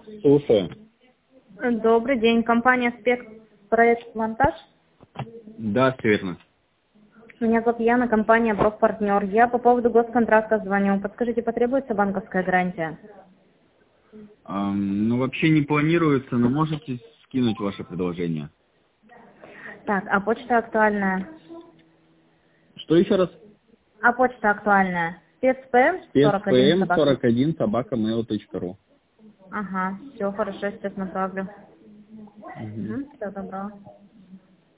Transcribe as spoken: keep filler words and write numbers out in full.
Слушаю. Добрый день. Компания «Спект», проект «Монтаж». Да, все верно. Меня зовут Яна, компания «Профпартнер». Я по поводу госконтракта звоню. Подскажите, потребуется банковская гарантия? Ам, ну, вообще не планируется, но можете скинуть ваше предложение. Так, а почта актуальная? Что еще раз? А почта актуальная? спецпм сорок один спецпм собака. сорок один собака mail точка ру. Ага, все хорошо, сейчас направлю. Мгм. Угу, всего доброго.